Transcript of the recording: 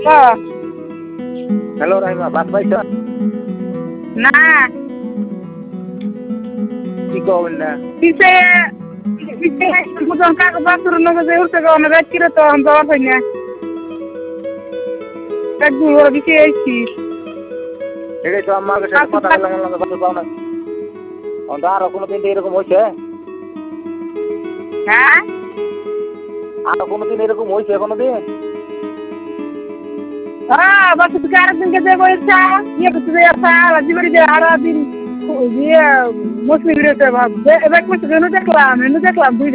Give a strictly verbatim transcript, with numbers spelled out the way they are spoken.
Hello Rahima, বাস পাইছ না কি করবেন না? পিছে পিছে বুঝান কাকে বাসুর নগে উঠতে গো না রাত কিরে তো আমি যাওয়ার পাই না একদম ওরা দিকে আইছি এটাই তো আমার সাথে কথা বললাম বললাম বাসু পাও না অন্ত আরো কোনোদিন এরকম হয়েছে? হ্যাঁ আরো কোনোদিন এরকম হয়েছে কোনোদিন? হ্যাঁ বাসু তুই আরেকদিন কে দেবো ইচ্ছা ইয়ে করতে যাই আসা রাজি বাড়ি যে আরো দিন ইয়ে মুসলিম রেটে ভাব এবার কিছু দেখলাম এনে দেখলাম দুই